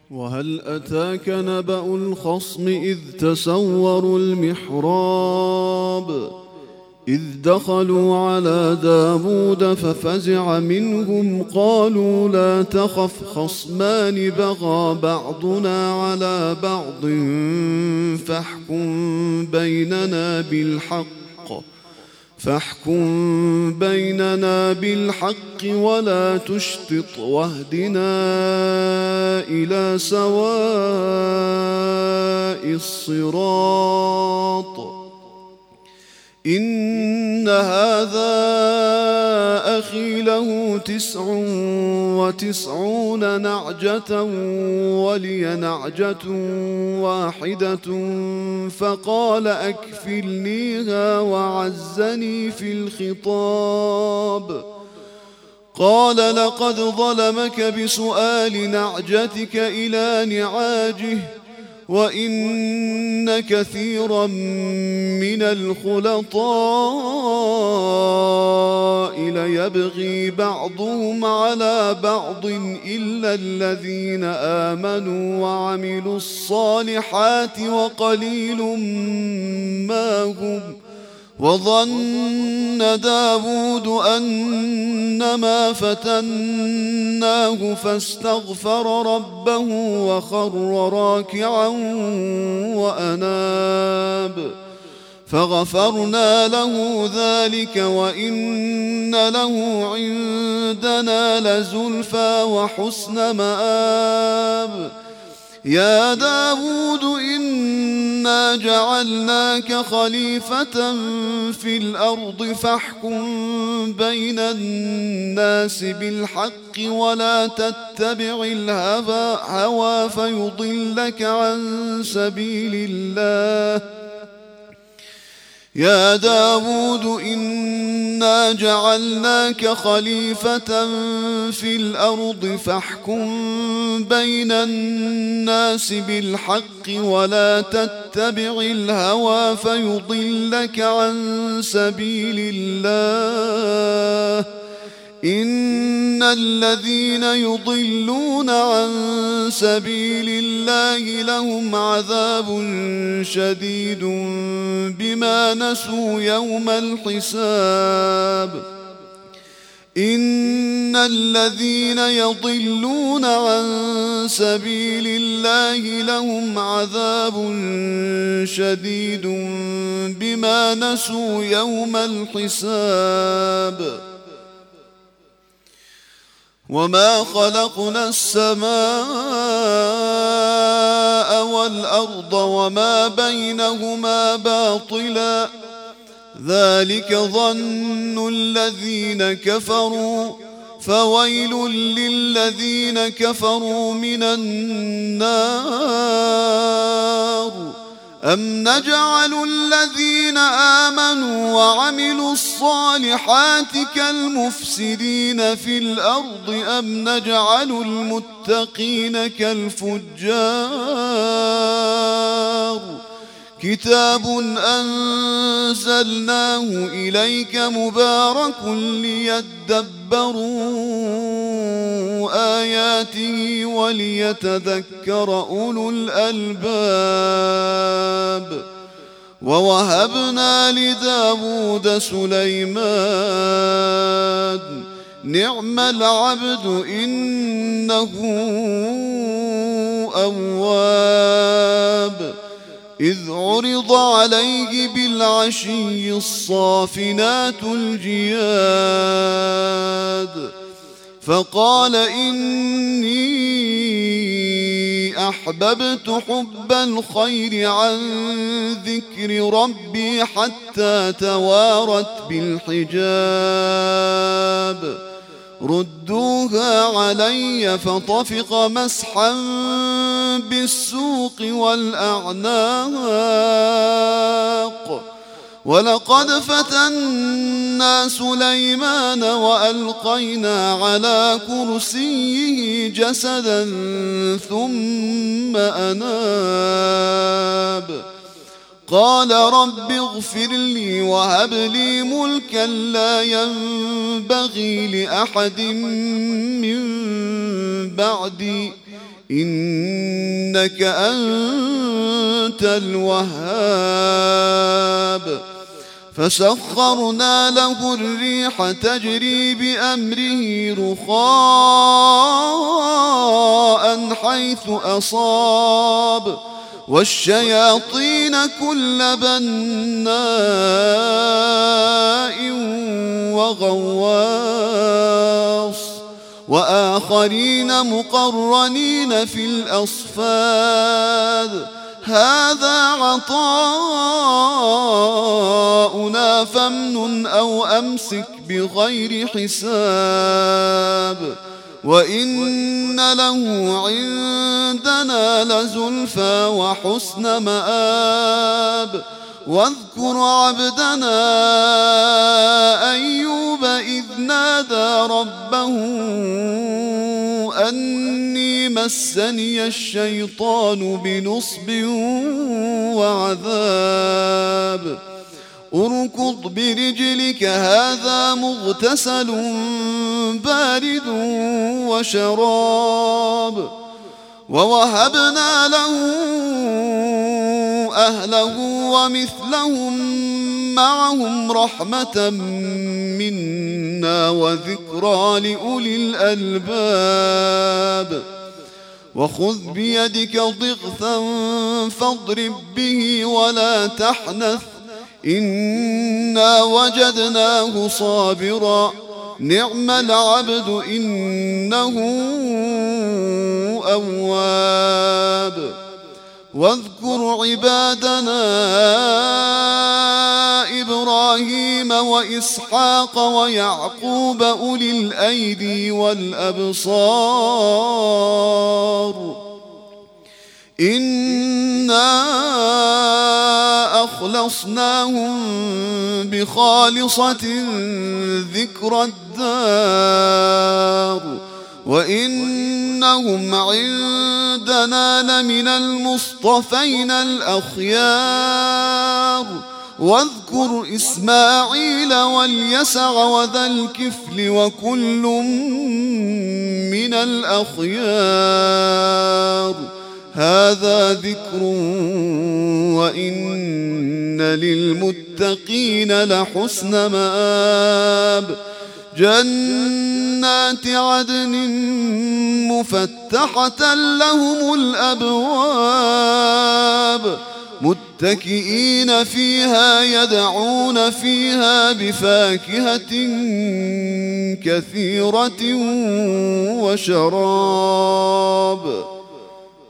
وهل أتاك نبأ الخصم إذ تسوروا المحراب إذ دخلوا على داود ففزع منهم قالوا لا تخف خصمان بغى بعضنا على بعض فاحكم بيننا بالحق ولا تشطط واهدنا إلى سواء الصراط إن هذا أخي له 99 نعجة ولي نعجة واحدة فقال أكفلنيها وعزني في الخطاب قال لقد ظلمك بسؤال نعجتك إلى نعاجه وإن كثيرا من الخلطاء ليبغي بعضهم على بعض إلا الذين آمنوا وعملوا الصالحات وقليل ما هم وظن داود أنما فتناه فاستغفر ربه وخر راكعا وأناب فغفرنا له ذلك وإن له عندنا لزلفى وحسن مآب يا داود إنا جعلناك خليفة في الأرض فاحكم بين الناس بالحق ولا تتبع الهوى فيضلك عن سبيل الله يا داود إنا جعلناك خليفة في الأرض فاحكم بين الناس بالحق ولا تتبع الهوى فيضلك عن سبيل الله إن الذين يضلون عن سبيل الله لهم عذاب شديد بما نسوا يوم الحساب إن الذين يضلون عن سبيل الله لهم عذاب شديد بما نسوا يوم الحساب وما خلقنا السماء والأرض وما بينهما باطلا ذلك ظن الذين كفروا فويل للذين كفروا من النار أم نجعل الذين آمنوا وعملوا الصالحات كالمفسدين في الأرض أم نجعل المتقين كالفجار كتاب أنزلناه إليك مبارك ليدبروا آياته وليتذكر أولو الألباب ووهبنا لداود سليمان نعم العبد إنه أواب إذ عرض عليه بالعشي الصافنات الجياد فقال إني أحببت حب الخير عن ذكر ربي حتى توارت بالحجاب ردوها علي فطفق مسحا بالسوق والأعناق ولقد فتنا سليمان وألقينا على كرسيه جسدا ثم أناب قال رب اغفر لي وهب لي ملكا لا ينبغي لأحد من بعدي إنك أنت الوهاب. فسخرنا له الريح تجري بأمره رخاء حيث أصاب والشياطين كل بناء وغواص وآخرين مقرنين في الأصفاد هذا عطاؤنا فامنن أو أمسك بغير حساب وإن له عندنا لزلفى وحسن مآب. واذكر عبدنا أيوب إذ نادى ربه أني مسني الشيطان بنصب وعذاب. اركض برجلك هذا مغتسل بارد وشراب. ووهبنا له أهله ومثلهم معهم رحمة منا وذكرى لأولي الألباب. وخذ بيدك ضغثا فاضرب به ولا تحنث إنا وجدناه صابرا نعم العبد إنه أواب. واذكر عبادنا إبراهيم وإسحاق ويعقوب أولي الأيدي والأبصار إنا أخلصناهم بخالصة ذكر الدار وإنهم عندنا لمن المصطفين الأخيار. واذكر إسماعيل واليسع وذا الكفل وكل من الأخيار هذا ذكر وإن للمتقين لحسن مآب. جنات عدن مفتحة لهم الأبواب متكئين فيها يدعون فيها بفاكهة كثيرة وشراب.